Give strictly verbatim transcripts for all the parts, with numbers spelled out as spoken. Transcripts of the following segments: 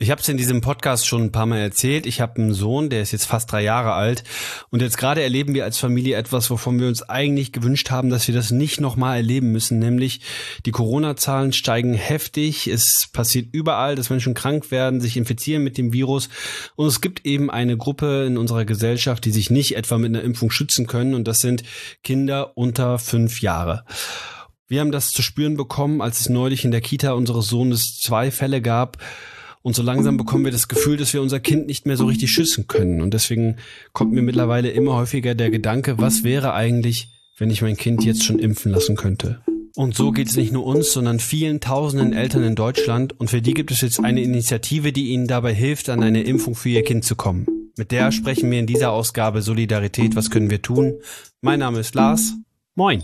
Ich habe es in diesem Podcast schon ein paar Mal erzählt. Ich habe einen Sohn, der ist jetzt fast drei Jahre alt. Und jetzt gerade erleben wir als Familie etwas, wovon wir uns eigentlich gewünscht haben, dass wir das nicht nochmal erleben müssen. Nämlich die Corona-Zahlen steigen heftig. Es passiert überall, dass Menschen krank werden, sich infizieren mit dem Virus. Und es gibt eben eine Gruppe in unserer Gesellschaft, die sich nicht etwa mit einer Impfung schützen können. Und das sind Kinder unter fünf Jahre. Wir haben das zu spüren bekommen, als es neulich in der Kita unseres Sohnes zwei Fälle gab. Und so langsam bekommen wir das Gefühl, dass wir unser Kind nicht mehr so richtig schützen können. Und deswegen kommt mir mittlerweile immer häufiger der Gedanke, was wäre eigentlich, wenn ich mein Kind jetzt schon impfen lassen könnte? Und so geht es nicht nur uns, sondern vielen tausenden Eltern in Deutschland. Und für die gibt es jetzt eine Initiative, die ihnen dabei hilft, an eine Impfung für ihr Kind zu kommen. Mit der sprechen wir in dieser Ausgabe Solidarität. Was können wir tun? Mein Name ist Lars. Moin.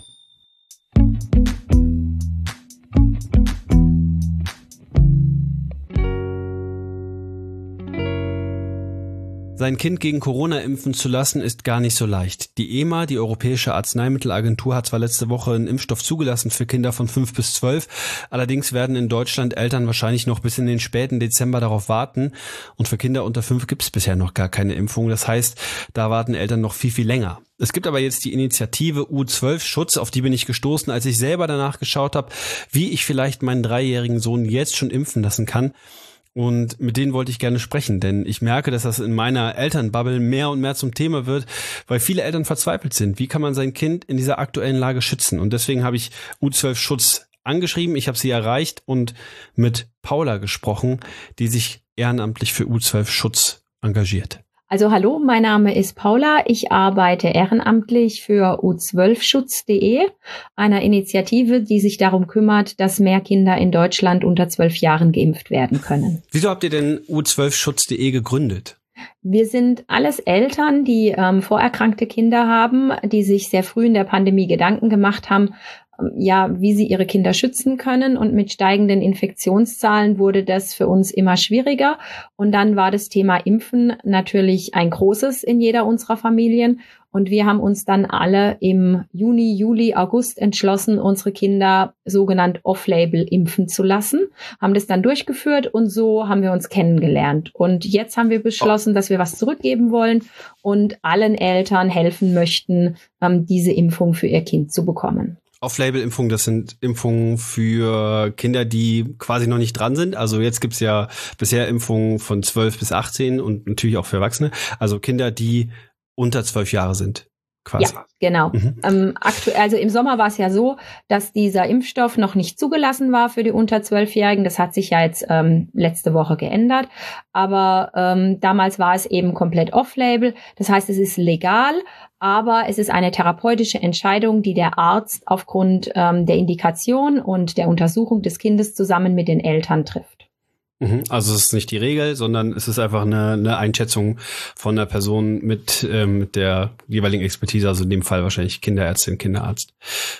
Sein Kind gegen Corona impfen zu lassen, ist gar nicht so leicht. Die E M A, die Europäische Arzneimittelagentur, hat zwar letzte Woche einen Impfstoff zugelassen für Kinder von fünf bis zwölf. Allerdings werden in Deutschland Eltern wahrscheinlich noch bis in den späten Dezember darauf warten. Und für Kinder unter fünf gibt es bisher noch gar keine Impfung. Das heißt, da warten Eltern noch viel, viel länger. Es gibt aber jetzt die Initiative U zwölf Schutz, auf die bin ich gestoßen, als ich selber danach geschaut habe, wie ich vielleicht meinen dreijährigen Sohn jetzt schon impfen lassen kann. Und mit denen wollte ich gerne sprechen, denn ich merke, dass das in meiner Elternbubble mehr und mehr zum Thema wird, weil viele Eltern verzweifelt sind. Wie kann man sein Kind in dieser aktuellen Lage schützen? Und deswegen habe ich U zwölf Schutz angeschrieben, ich habe sie erreicht und mit Paula gesprochen, die sich ehrenamtlich für U zwölf Schutz engagiert. Also hallo, mein Name ist Paula. Ich arbeite ehrenamtlich für U zwölf Schutz punkt de, einer Initiative, die sich darum kümmert, dass mehr Kinder in Deutschland unter zwölf Jahren geimpft werden können. Wieso habt ihr denn U zwölf Schutz punkt de gegründet? Wir sind alles Eltern, die ähm, vorerkrankte Kinder haben, die sich sehr früh in der Pandemie Gedanken gemacht haben, ja, wie sie ihre Kinder schützen können. Und mit steigenden Infektionszahlen wurde das für uns immer schwieriger. Und dann war das Thema Impfen natürlich ein großes in jeder unserer Familien. Und wir haben uns dann alle im Juni, Juli, August entschlossen, unsere Kinder sogenannt off-label impfen zu lassen, haben das dann durchgeführt und so haben wir uns kennengelernt. Und jetzt haben wir beschlossen, dass wir was zurückgeben wollen und allen Eltern helfen möchten, diese Impfung für ihr Kind zu bekommen. Off-Label-Impfungen, das sind Impfungen für Kinder, die quasi noch nicht dran sind. Also jetzt gibt's ja bisher Impfungen von zwölf bis achtzehn und natürlich auch für Erwachsene. Also Kinder, die unter zwölf Jahre sind, quasi. Ja, genau. Mhm. Ähm, aktuell, also im Sommer war es ja so, dass dieser Impfstoff noch nicht zugelassen war für die unter zwölfjährigen. Das hat sich ja jetzt ähm, letzte Woche geändert. Aber ähm, damals war es eben komplett off-label. Das heißt, es ist legal, aber es ist eine therapeutische Entscheidung, die der Arzt aufgrund ähm, der Indikation und der Untersuchung des Kindes zusammen mit den Eltern trifft. Also es ist nicht die Regel, sondern es ist einfach eine, eine Einschätzung von einer Person mit, ähm, mit der jeweiligen Expertise, also in dem Fall wahrscheinlich Kinderärztin, Kinderarzt.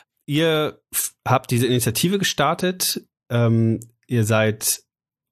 Ihr habt diese Initiative gestartet, ähm, ihr seid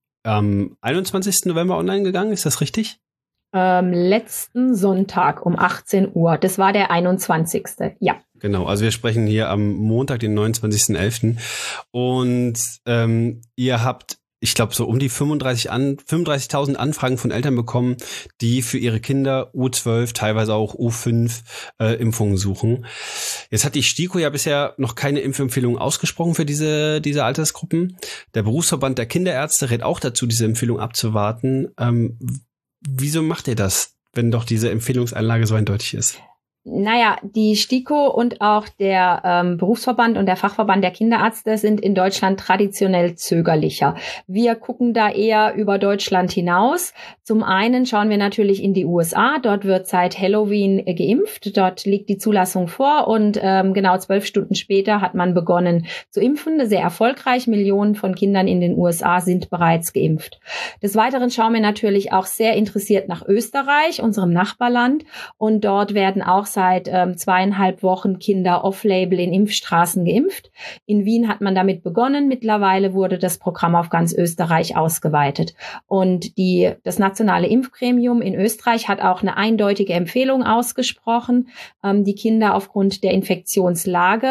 am einundzwanzigsten November online gegangen, ist das richtig? Ähm, letzten Sonntag um achtzehn Uhr, das war der einundzwanzigste Ja. Genau, also wir sprechen hier am Montag, den neunundzwanzigsten elften Und ähm, ihr habt, ich glaube, so um die fünfunddreißig an, fünfunddreißigtausend Anfragen von Eltern bekommen, die für ihre Kinder U zwölf, teilweise auch U fünf äh, Impfungen suchen. Jetzt hat die STIKO ja bisher noch keine Impfempfehlung ausgesprochen für diese diese Altersgruppen. Der Berufsverband der Kinderärzte rät auch dazu, diese Empfehlung abzuwarten. Ähm, wieso macht ihr das, wenn doch diese Empfehlungseinlage so eindeutig ist? Naja, die STIKO und auch der ähm, Berufsverband und der Fachverband der Kinderärzte sind in Deutschland traditionell zögerlicher. Wir gucken da eher über Deutschland hinaus. Zum einen schauen wir natürlich in die U S A. Dort wird seit Halloween äh, geimpft. Dort liegt die Zulassung vor und ähm, genau zwölf Stunden später hat man begonnen zu impfen. Sehr erfolgreich. Millionen von Kindern in den U S A sind bereits geimpft. Des Weiteren schauen wir natürlich auch sehr interessiert nach Österreich, unserem Nachbarland. Und dort werden auch seit ähm, zweieinhalb Wochen Kinder off-label in Impfstraßen geimpft. In Wien hat man damit begonnen. Mittlerweile wurde das Programm auf ganz Österreich ausgeweitet. Und die, das nationale Impfgremium in Österreich hat auch eine eindeutige Empfehlung ausgesprochen, ähm, die Kinder aufgrund der Infektionslage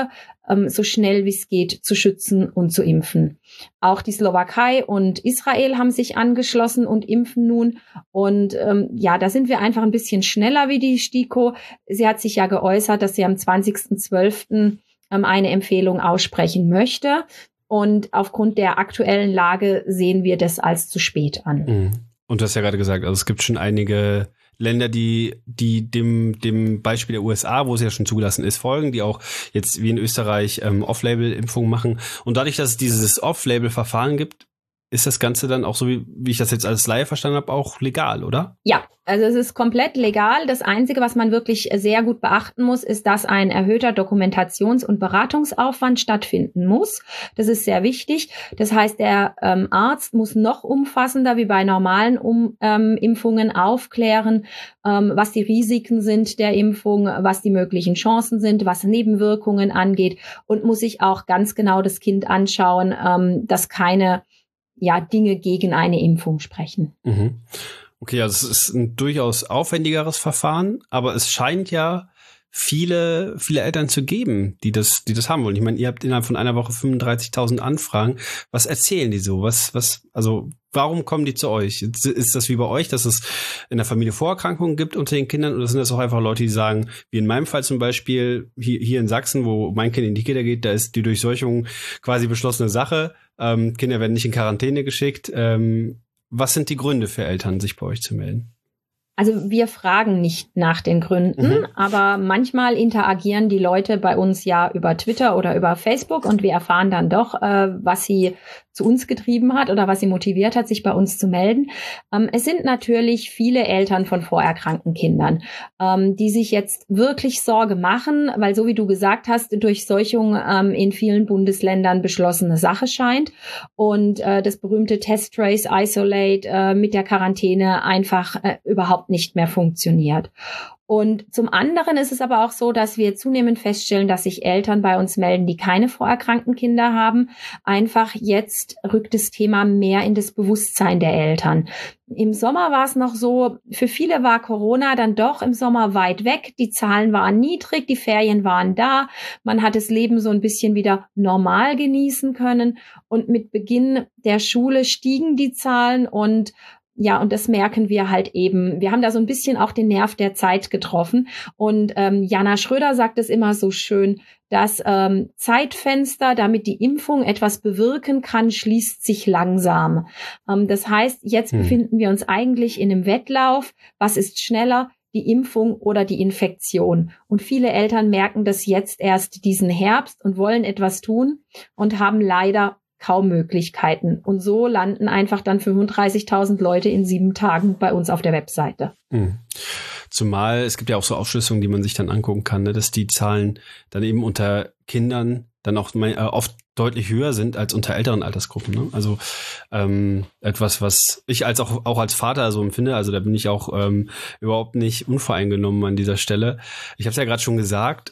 ähm, so schnell wie es geht zu schützen und zu impfen. Auch die Slowakei und Israel haben sich angeschlossen und impfen nun. Und ähm, ja, da sind wir einfach ein bisschen schneller wie die STIKO. Sie hat sich ja geäußert, dass sie am zwanzigsten zwölften ähm, eine Empfehlung aussprechen möchte. Und aufgrund der aktuellen Lage sehen wir das als zu spät an. Und du hast ja gerade gesagt, also es gibt schon einige Länder, die die dem dem Beispiel der U S A, wo es ja schon zugelassen ist, folgen, die auch jetzt wie in Österreich ähm, Off-Label-Impfungen machen. Und dadurch, dass es dieses Off-Label-Verfahren gibt, ist das Ganze dann auch so, wie, wie ich das jetzt als Laie verstanden habe, auch legal, oder? Ja, also es ist komplett legal. Das Einzige, was man wirklich sehr gut beachten muss, ist, dass ein erhöhter Dokumentations- und Beratungsaufwand stattfinden muss. Das ist sehr wichtig. Das heißt, der ähm, Arzt muss noch umfassender wie bei normalen um, ähm, Impfungen aufklären, ähm, was die Risiken sind der Impfung, was die möglichen Chancen sind, was Nebenwirkungen angeht und muss sich auch ganz genau das Kind anschauen, ähm, dass keine ja, Dinge gegen eine Impfung sprechen. Mhm. Okay, also es ist ein durchaus aufwendigeres Verfahren, aber es scheint ja viele, viele Eltern zu geben, die das, die das haben wollen. Ich meine, ihr habt innerhalb von einer Woche fünfunddreißigtausend Anfragen. Was erzählen die so? Was, was, also, warum kommen die zu euch? Ist das wie bei euch, dass es in der Familie Vorerkrankungen gibt unter den Kindern, oder sind das auch einfach Leute, die sagen, wie in meinem Fall zum Beispiel, hier, hier in Sachsen, wo mein Kind in die Kita geht, da ist die Durchseuchung quasi beschlossene Sache. Ähm, Kinder werden nicht in Quarantäne geschickt. Ähm, was sind die Gründe für Eltern, sich bei euch zu melden? Also wir fragen nicht nach den Gründen, mhm. aber manchmal interagieren die Leute bei uns ja über Twitter oder über Facebook und wir erfahren dann doch, äh, was sie zu uns getrieben hat oder was sie motiviert hat, sich bei uns zu melden. Ähm, es sind natürlich viele Eltern von vorerkrankten Kindern, ähm, die sich jetzt wirklich Sorge machen, weil so wie du gesagt hast, Durchseuchung ähm, in vielen Bundesländern beschlossene Sache scheint und äh, das berühmte Test, Trace, Isolate äh, mit der Quarantäne einfach äh, überhaupt nicht mehr funktioniert. Und zum anderen ist es aber auch so, dass wir zunehmend feststellen, dass sich Eltern bei uns melden, die keine vorerkrankten Kinder haben. Einfach jetzt rückt das Thema mehr in das Bewusstsein der Eltern. Im Sommer war es noch so, für viele war Corona dann doch im Sommer weit weg. Die Zahlen waren niedrig, die Ferien waren da. Man hat das Leben so ein bisschen wieder normal genießen können. Und mit Beginn der Schule stiegen die Zahlen und ja, und das merken wir halt eben. Wir haben da so ein bisschen auch den Nerv der Zeit getroffen. Und ähm, Jana Schröder sagt es immer so schön, das ähm, Zeitfenster, damit die Impfung etwas bewirken kann, schließt sich langsam. Ähm, das heißt, jetzt hm. befinden wir uns eigentlich in einem Wettlauf. Was ist schneller? Die Impfung oder die Infektion. Und viele Eltern merken das jetzt erst diesen Herbst und wollen etwas tun und haben leider kaum Möglichkeiten. Und so landen einfach dann fünfunddreißigtausend Leute in sieben Tagen bei uns auf der Webseite. Mhm. Zumal es gibt ja auch so Aufschlüsselungen, die man sich dann angucken kann, ne, dass die Zahlen dann eben unter Kindern dann auch äh, oft deutlich höher sind als unter älteren Altersgruppen. Ne? Also ähm, etwas, was ich als auch, auch als Vater so empfinde, also da bin ich auch ähm, überhaupt nicht unvoreingenommen an dieser Stelle. Ich habe es ja gerade schon gesagt,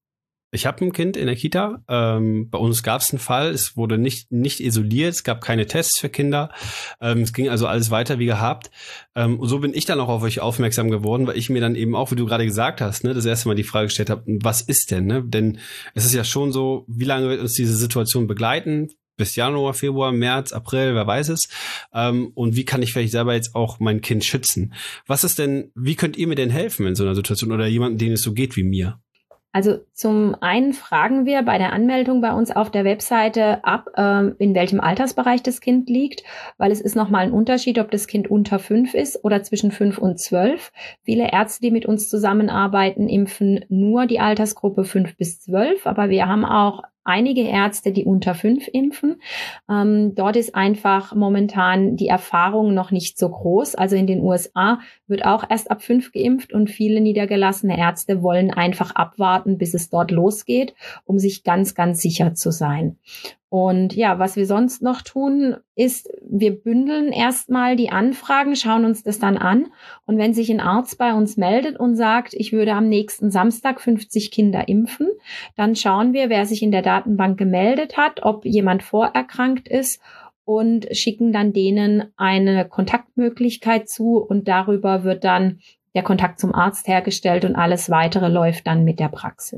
ich habe ein Kind in der Kita. Ähm, bei uns gab es einen Fall. Es wurde nicht nicht isoliert. Es gab keine Tests für Kinder. Ähm, es ging also alles weiter wie gehabt. Ähm, und so bin ich dann auch auf euch aufmerksam geworden, weil ich mir dann eben auch, wie du gerade gesagt hast, ne, das erste Mal die Frage gestellt habe, was ist denn? Ne? Denn es ist ja schon so, wie lange wird uns diese Situation begleiten? Bis Januar, Februar, März, April, wer weiß es. Ähm, und wie kann ich vielleicht selber jetzt auch mein Kind schützen? Was ist denn, wie könnt ihr mir denn helfen in so einer Situation oder jemandem, denen es so geht wie mir? Also zum einen fragen wir bei der Anmeldung bei uns auf der Webseite ab, ähm, in welchem Altersbereich das Kind liegt, weil es ist nochmal ein Unterschied, ob das Kind unter fünf ist oder zwischen fünf und zwölf. Viele Ärzte, die mit uns zusammenarbeiten, impfen nur die Altersgruppe fünf bis zwölf, aber wir haben auch einige Ärzte, die unter fünf impfen. Ähm, dort ist einfach momentan die Erfahrung noch nicht so groß. Also in den U S A wird auch erst ab fünf geimpft und viele niedergelassene Ärzte wollen einfach abwarten, bis es dort losgeht, um sich ganz, ganz sicher zu sein. Und ja, was wir sonst noch tun, ist, wir bündeln erstmal die Anfragen, schauen uns das dann an. Und wenn sich ein Arzt bei uns meldet und sagt, ich würde am nächsten Samstag fünfzig Kinder impfen, dann schauen wir, wer sich in der Datenbank gemeldet hat, ob jemand vorerkrankt ist und schicken dann denen eine Kontaktmöglichkeit zu und darüber wird dann der Kontakt zum Arzt hergestellt und alles weitere läuft dann mit der Praxis.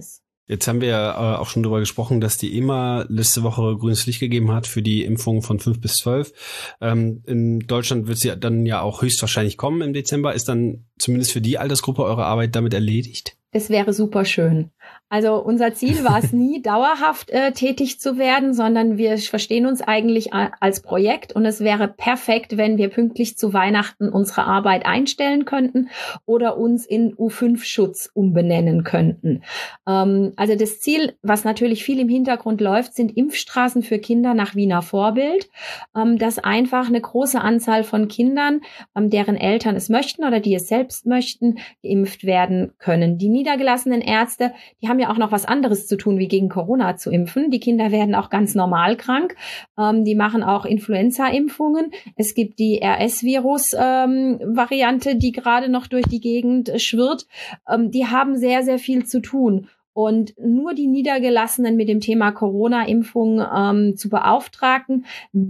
Jetzt haben wir ja äh, auch schon darüber gesprochen, dass die E M A letzte Woche grünes Licht gegeben hat für die Impfung von fünf bis zwölf. Ähm, in Deutschland wird sie dann ja auch höchstwahrscheinlich kommen im Dezember. Ist dann zumindest für die Altersgruppe eure Arbeit damit erledigt? Das wäre super schön. Also unser Ziel war es nie, dauerhaft äh, tätig zu werden, sondern wir verstehen uns eigentlich a- als Projekt und es wäre perfekt, wenn wir pünktlich zu Weihnachten unsere Arbeit einstellen könnten oder uns in U fünf Schutz umbenennen könnten. Ähm, also das Ziel, was natürlich viel im Hintergrund läuft, sind Impfstraßen für Kinder nach Wiener Vorbild, ähm, dass einfach eine große Anzahl von Kindern, ähm, deren Eltern es möchten oder die es selbst möchten, geimpft werden können. Die niedergelassenen Ärzte, die haben ja auch noch was anderes zu tun, wie gegen Corona zu impfen. Die Kinder werden auch ganz normal krank. Ähm, die machen auch Influenza-Impfungen. Es gibt die R S-Virus-Variante, ähm, die gerade noch durch die Gegend schwirrt. Ähm, die haben sehr, sehr viel zu tun. Und nur die Niedergelassenen mit dem Thema Corona-Impfung ähm, zu beauftragen,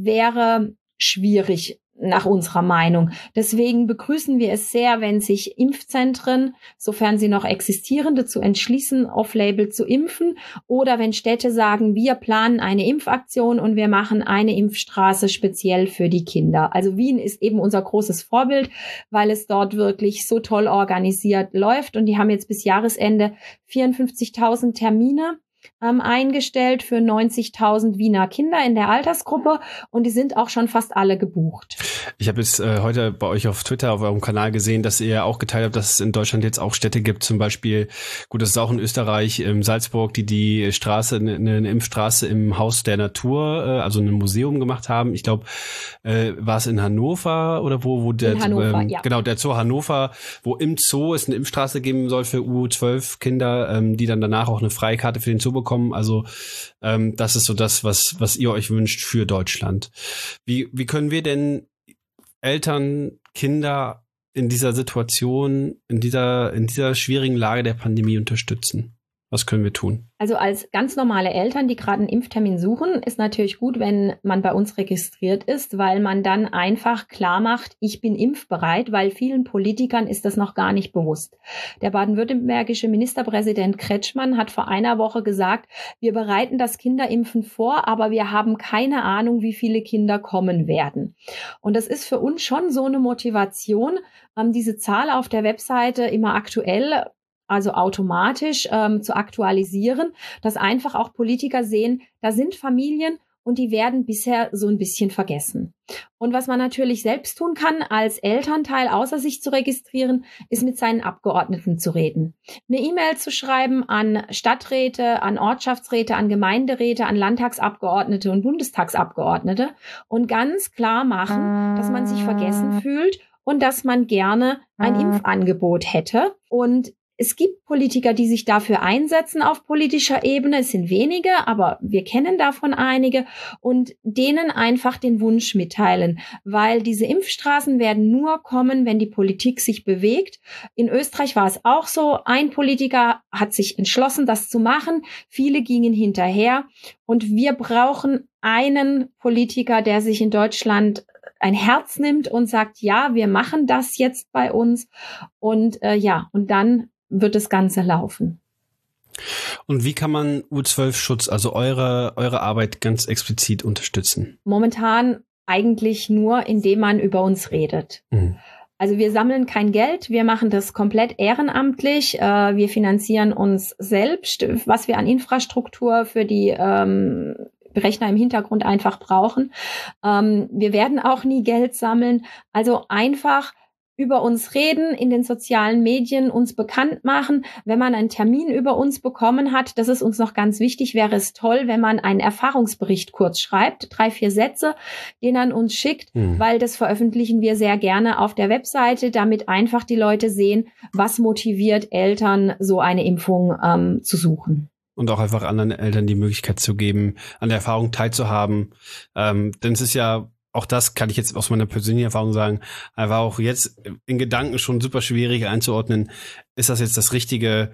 wäre schwierig nach unserer Meinung. Deswegen begrüßen wir es sehr, wenn sich Impfzentren, sofern sie noch existieren, dazu entschließen, off-label zu impfen oder wenn Städte sagen, wir planen eine Impfaktion und wir machen eine Impfstraße speziell für die Kinder. Also Wien ist eben unser großes Vorbild, weil es dort wirklich so toll organisiert läuft und die haben jetzt bis Jahresende vierundfünfzigtausend Termine Ähm, eingestellt für neunzigtausend Wiener Kinder in der Altersgruppe und die sind auch schon fast alle gebucht. Ich habe jetzt äh, heute bei euch auf Twitter, auf eurem Kanal gesehen, dass ihr auch geteilt habt, dass es in Deutschland jetzt auch Städte gibt, zum Beispiel, gut, das ist auch in Österreich, in Salzburg, die die Straße, eine, eine Impfstraße im Haus der Natur, äh, also ein Museum gemacht haben. Ich glaube, äh, war es in Hannover oder wo, wo der, in Hannover, ähm, ja. genau, der Zoo Hannover, wo im Zoo es eine Impfstraße geben soll für U zwölf Kinder, ähm, die dann danach auch eine Freikarte für den Zoo bekommen. Also ähm, das ist so das, was was ihr euch wünscht für Deutschland. Wie wie können wir denn Eltern, Kinder in dieser Situation, in dieser in dieser schwierigen Lage der Pandemie unterstützen? Was können wir tun? Also als ganz normale Eltern, die gerade einen Impftermin suchen, ist natürlich gut, wenn man bei uns registriert ist, weil man dann einfach klar macht, ich bin impfbereit, weil vielen Politikern ist das noch gar nicht bewusst. Der baden-württembergische Ministerpräsident Kretschmann hat vor einer Woche gesagt, wir bereiten das Kinderimpfen vor, aber wir haben keine Ahnung, wie viele Kinder kommen werden. Und das ist für uns schon so eine Motivation, ähm, diese Zahl auf der Webseite immer aktuell, also automatisch ähm, zu aktualisieren, dass einfach auch Politiker sehen, da sind Familien und die werden bisher so ein bisschen vergessen. Und was man natürlich selbst tun kann, als Elternteil außer sich zu registrieren, ist mit seinen Abgeordneten zu reden. Eine E-Mail zu schreiben an Stadträte, an Ortschaftsräte, an Gemeinderäte, an Landtagsabgeordnete und Bundestagsabgeordnete und ganz klar machen, dass man sich vergessen fühlt und dass man gerne ein Impfangebot hätte. Und es gibt Politiker, die sich dafür einsetzen auf politischer Ebene. Es sind wenige, aber wir kennen davon einige und denen einfach den Wunsch mitteilen, weil diese Impfstraßen werden nur kommen, wenn die Politik sich bewegt. In Österreich war es auch so. Ein Politiker hat sich entschlossen, das zu machen. Viele gingen hinterher und wir brauchen einen Politiker, der sich in Deutschland ein Herz nimmt und sagt, ja, wir machen das jetzt bei uns und äh, ja, und dann wird das Ganze laufen. Und wie kann man U zwölf Schutz, also eure, eure Arbeit ganz explizit unterstützen? Momentan eigentlich nur, indem man über uns redet. Mhm. Also wir sammeln kein Geld, wir machen das komplett ehrenamtlich, wir finanzieren uns selbst, was wir an Infrastruktur für die ähm, Rechner im Hintergrund einfach brauchen. Ähm, wir werden auch nie Geld sammeln, also einfach über uns reden, in den sozialen Medien uns bekannt machen. Wenn man einen Termin über uns bekommen hat, das ist uns noch ganz wichtig, wäre es toll, wenn man einen Erfahrungsbericht kurz schreibt, drei, vier Sätze, den an uns schickt, mhm. weil das veröffentlichen wir sehr gerne auf der Webseite, damit einfach die Leute sehen, was motiviert Eltern, so eine Impfung ähm, zu suchen. Und auch einfach anderen Eltern die Möglichkeit zu geben, an der Erfahrung teilzuhaben. Ähm, denn es ist ja, auch das kann ich jetzt aus meiner persönlichen Erfahrung sagen, einfach auch jetzt in Gedanken schon super schwierig einzuordnen, ist das jetzt das Richtige,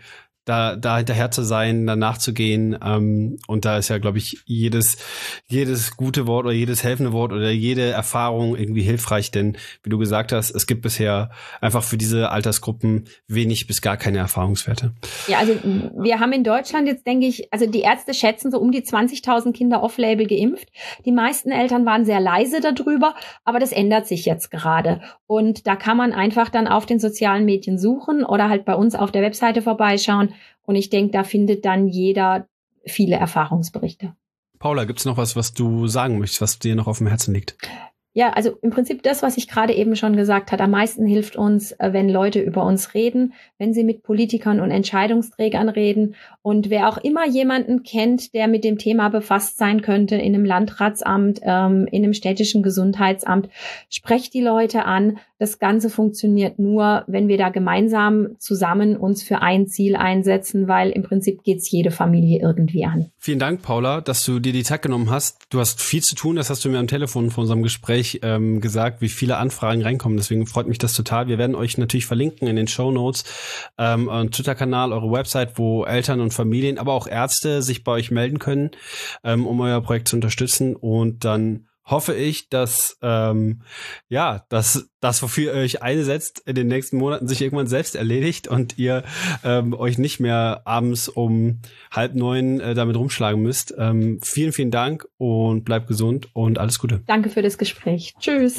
da, da hinterher zu sein, danach zu gehen. Ähm, und da ist ja, glaube ich, jedes, jedes gute Wort oder jedes helfende Wort oder jede Erfahrung irgendwie hilfreich, denn wie du gesagt hast, es gibt bisher einfach für diese Altersgruppen wenig bis gar keine Erfahrungswerte. Ja, also wir haben in Deutschland jetzt, denke ich, also die Ärzte schätzen so um die zwanzigtausend Kinder off-label geimpft. Die meisten Eltern waren sehr leise darüber, aber das ändert sich jetzt gerade. Und da kann man einfach dann auf den sozialen Medien suchen oder halt bei uns auf der Webseite vorbeischauen. Und ich denke, da findet dann jeder viele Erfahrungsberichte. Paula, gibt's noch was, was du sagen möchtest, was dir noch auf dem Herzen liegt? Ja, also im Prinzip das, was ich gerade eben schon gesagt habe, am meisten hilft uns, wenn Leute über uns reden, wenn sie mit Politikern und Entscheidungsträgern reden. Und wer auch immer jemanden kennt, der mit dem Thema befasst sein könnte, in einem Landratsamt, ähm, in einem städtischen Gesundheitsamt, sprecht die Leute an. Das Ganze funktioniert nur, wenn wir da gemeinsam zusammen uns für ein Ziel einsetzen, weil im Prinzip geht's jede Familie irgendwie an. Vielen Dank, Paula, dass du dir die Zeit genommen hast. Du hast viel zu tun, das hast du mir am Telefon vor unserem Gespräch ähm, gesagt, wie viele Anfragen reinkommen. Deswegen freut mich das total. Wir werden euch natürlich verlinken in den Shownotes, ähm, euren Twitter-Kanal, eure Website, wo Eltern und Familien, aber auch Ärzte sich bei euch melden können, ähm, um euer Projekt zu unterstützen. Und dann hoffe ich, dass ähm, ja, dass das, wofür ihr euch einsetzt, in den nächsten Monaten sich irgendwann selbst erledigt und ihr ähm, euch nicht mehr abends um halb neun äh, damit rumschlagen müsst. Ähm, vielen, vielen Dank und bleibt gesund und alles Gute. Danke für das Gespräch. Tschüss.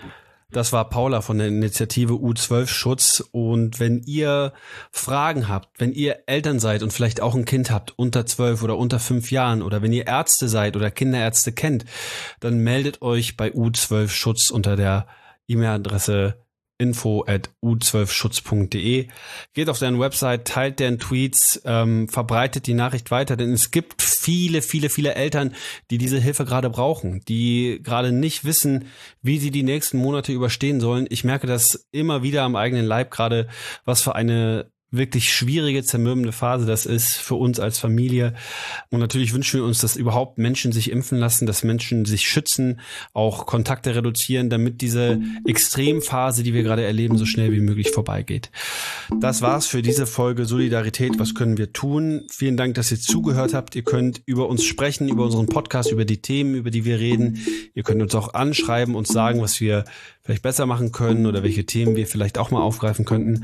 Das war Paula von der Initiative U zwölf Schutz. Und wenn ihr Fragen habt, wenn ihr Eltern seid und vielleicht auch ein Kind habt unter zwölf oder unter fünf Jahren oder wenn ihr Ärzte seid oder Kinderärzte kennt, dann meldet euch bei U zwölf Schutz unter der E-Mail-Adresse info at u zwölf schutz punkt de. Geht auf deren Website, teilt deren Tweets, ähm, verbreitet die Nachricht weiter, denn es gibt viele, viele, viele Eltern, die diese Hilfe gerade brauchen, die gerade nicht wissen, wie sie die nächsten Monate überstehen sollen. Ich merke das immer wieder am eigenen Leib, gerade was für eine wirklich schwierige, zermürbende Phase das ist für uns als Familie. Und natürlich wünschen wir uns, dass überhaupt Menschen sich impfen lassen, dass Menschen sich schützen, auch Kontakte reduzieren, damit diese Extremphase, die wir gerade erleben, so schnell wie möglich vorbeigeht. Das war's für diese Folge Solidarität. Was können wir tun? Vielen Dank, dass ihr zugehört habt. Ihr könnt über uns sprechen, über unseren Podcast, über die Themen, über die wir reden. Ihr könnt uns auch anschreiben und sagen, was wir vielleicht besser machen können oder welche Themen wir vielleicht auch mal aufgreifen könnten.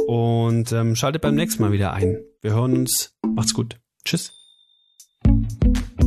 Und ähm, schaltet beim nächsten Mal wieder ein. Wir hören uns. Macht's gut. Tschüss.